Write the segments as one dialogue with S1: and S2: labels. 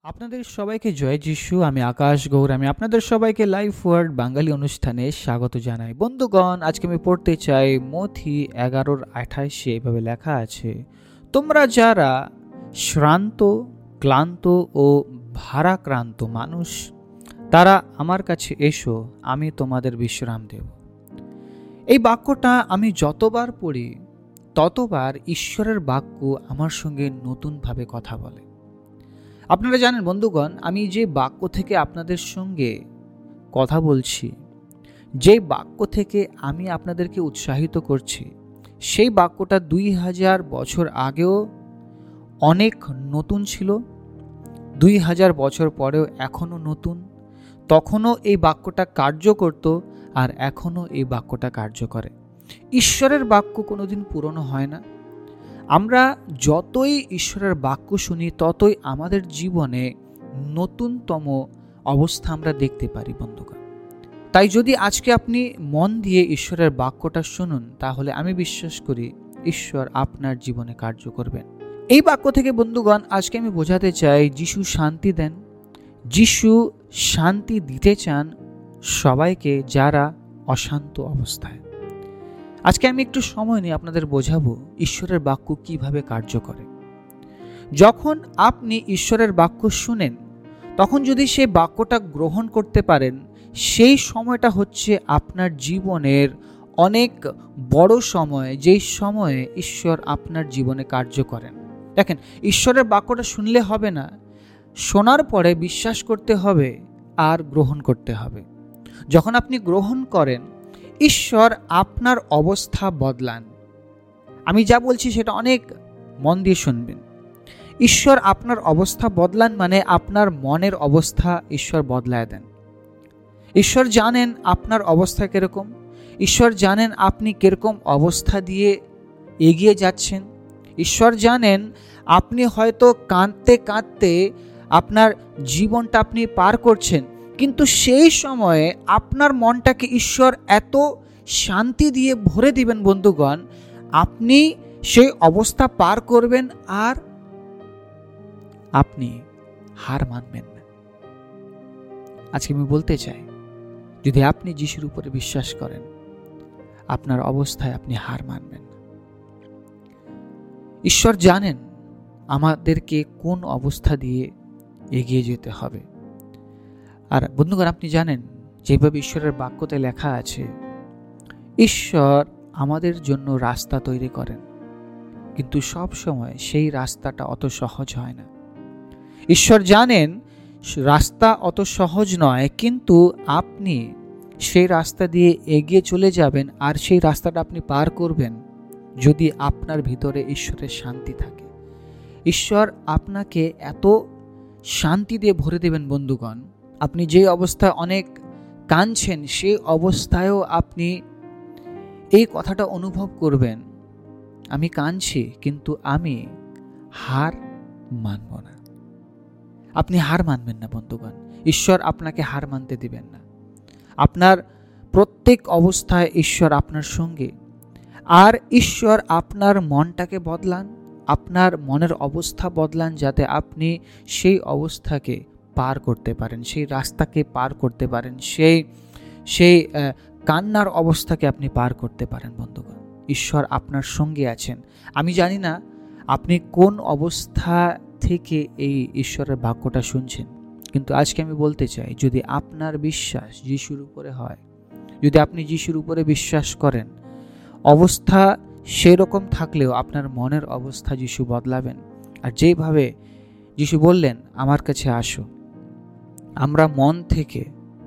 S1: আপনাদের সবাইকে জয় যিশু। আমি আকাশ গৌর। আমি আপনাদের সবাইকে লাইফ ওয়ার্ড বাঙালি অনুষ্ঠানে স্বাগত জানাই। বন্ধুগণ, আজকে আমি পড়তে চাই মথি 11:28। এভাবে লেখা আছে, তোমরা যারা শ্রান্ত, ক্লান্ত ও ভারাক্রান্ত মানুষ, তারা আমার কাছে এসো, আমি তোমাদের বিশ্রাম দেব। এই বাক্যটা আমি যতবার পড়ি ততবার ঈশ্বরের বাক্য আমার সঙ্গে নতুনভাবে কথা বলে। আপনারা জানেন বন্ধুগণ, আমি যে বাক্য থেকে আপনাদের সঙ্গে কথা বলছি, যে বাক্য থেকে আমি আপনাদেরকে উৎসাহিত করছি, সেই বাক্যটা 2000 বছর আগেও অনেক নতুন ছিল, 2000 বছর পরেও এখনও নতুন। তখনও এই বাক্যটা কার্য করত আর এখনও এই বাক্যটা কার্য করে। ঈশ্বরের বাক্য কোনোদিন পুরনো হয় না। আমরা যতই ঈশ্বরের বাক্য শুনি ততই আমাদের জীবনে নতুনতম অবস্থা আমরা দেখতে পারি বন্ধুগণ। তাই যদি আজকে আপনি মন দিয়ে ঈশ্বরের বাক্যটা শুনুন, তাহলে আমি বিশ্বাস করি ঈশ্বর আপনার জীবনে কার্য করবেন। এই বাক্য থেকে বন্ধুগণ আজকে আমি বোঝাতে চাই, যিশু শান্তি দেন। যিশু শান্তি দিতে চান সবাইকে যারা অশান্ত অবস্থায়। আজকে আমি একটু সময় নিয়ে আপনাদের বোঝাবো ঈশ্বরের বাক্য কিভাবে কার্য করে। যখন আপনি ঈশ্বরের বাক্য শুনেন, তখন যদি সেই বাক্যটা গ্রহণ করতে পারেন, সেই সময়টা হচ্ছে আপনার জীবনের অনেক বড় সময়, যেই সময়ে ঈশ্বর আপনার জীবনে কার্য করেন। দেখেন, ঈশ্বরের বাক্যটা শুনলে হবে না, শোনার পরে বিশ্বাস করতে হবে আর গ্রহণ করতে হবে। যখন আপনি গ্রহণ করেন, ঈশ্বর আপনার অবস্থা বদলান। আমি যা বলছি সেটা অনেক মন দিয়ে শুনবেন। ঈশ্বর আপনার অবস্থা বদলান মানে আপনার মনের অবস্থা ঈশ্বর বদলায় দেন। ঈশ্বর জানেন আপনার অবস্থা কিরকম, ঈশ্বর জানেন আপনি কিরকম অবস্থা দিয়ে এগিয়ে যাচ্ছেন। ঈশ্বর জানেন আপনি হয়তো কাঁদতে কাঁদতে আপনার জীবনটা আপনি পার করছেন, কিন্তু সেই সময়ে আপনার মনটাকে ঈশ্বর এত শান্তি দিয়ে ভরে দিবেন বন্ধুগণ, আপনি সেই অবস্থা পার করবেন আর আপনি হার মানবেন না। আজকে আমি বলতে চাই, যদি আপনি যিশুর উপরে বিশ্বাস করেন, আপনার অবস্থায় আপনি হার মানবেন না। ঈশ্বর জানেন আমাদেরকে কোন অবস্থা দিয়ে এগিয়ে যেতে হবে। আর বন্ধুগণ, আপনি জানেন যেভাবে ঈশ্বরের বাক্যতে লেখা আছে, ঈশ্বর আমাদের জন্য রাস্তা তৈরি করেন, কিন্তু সব সময় সেই রাস্তাটা অত সহজ হয় না। ঈশ্বর জানেন রাস্তা অত সহজ নয়, কিন্তু আপনি সেই রাস্তা দিয়ে এগিয়ে চলে যাবেন আর সেই রাস্তাটা আপনি পার করবেন যদি আপনার ভিতরে ঈশ্বরের শান্তি থাকে। ঈশ্বর আপনাকে এত শান্তি দিয়ে ভরে দেবেন বন্ধুগণ, আপনি যে অবস্থায় অনেক কাঁদছেন, সেই অবস্থায়ও আপনি এই কথাটা অনুভব করবেন, আমি কাঁদছি কিন্তু আমি হার মানব না। আপনি হার মানবেন না বন্ধুগণ। ঈশ্বর আপনাকে হার মানতে দিবেন না। আপনার প্রত্যেক অবস্থায় ঈশ্বর আপনার সঙ্গে। আর ঈশ্বর আপনার মনটাকে বদলান, আপনার মনের অবস্থা বদলান, যাতে আপনি সেই অবস্থাকে পার করতে পারেন, সেই রাস্তাকে পার করতে পারেন, সেই কান্নার অবস্থাকে আপনি পার করতে পারেন বন্ধুগণ। ঈশ্বর আপনার সঙ্গে আছেন। আমি জানি না আপনি কোন অবস্থা থেকে এই ঈশ্বরের বাক্যটা শুনছেন, কিন্তু আজকে আমি বলতে চাই, যদি আপনার বিশ্বাস যিশুর উপরে হয়, যদি আপনি যিশুর উপরে বিশ্বাস করেন, অবস্থা সেরকম থাকলেও আপনার মনের অবস্থা যিশু বদলাবেন। আর যেভাবে যিশু বললেন, আমার কাছে আসো, আমরা মন থেকে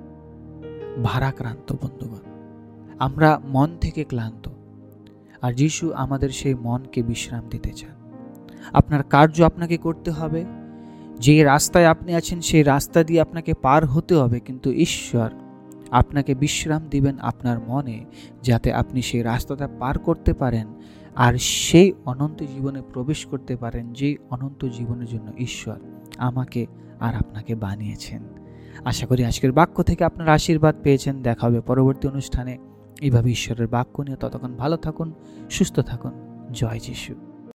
S1: ভারাক্রান্ত বন্ধুগণ, আমরা মন থেকে ক্লান্ত, আর যিশু আমাদের সেই মনকে বিশ্রাম দিতে চান। আপনার কার্য আপনাকে করতে হবে, যে রাস্তায় আপনি আছেন সেই রাস্তা দিয়ে আপনাকে পার হতে হবে, কিন্তু ঈশ্বর আপনাকে বিশ্রাম দিবেন আপনার মনে, যাতে আপনি সেই রাস্তাটা পার করতে পারেন আর সেই অনন্ত জীবনে প্রবেশ করতে পারেন, যেই অনন্ত জীবনের জন্য ঈশ্বর আমাকে আর আপনাকে বানিয়েছেন। আশা করি আজকের বাক্য থেকে আপনার আশীর্বাদ পেয়েছেন। দেখা হবে পরবর্তী অনুষ্ঠানে এইভাবে ঈশ্বরের বাক্য নিয়ে। ততক্ষণ ভালো থাকুন, সুস্থ থাকুন। জয় যিশু।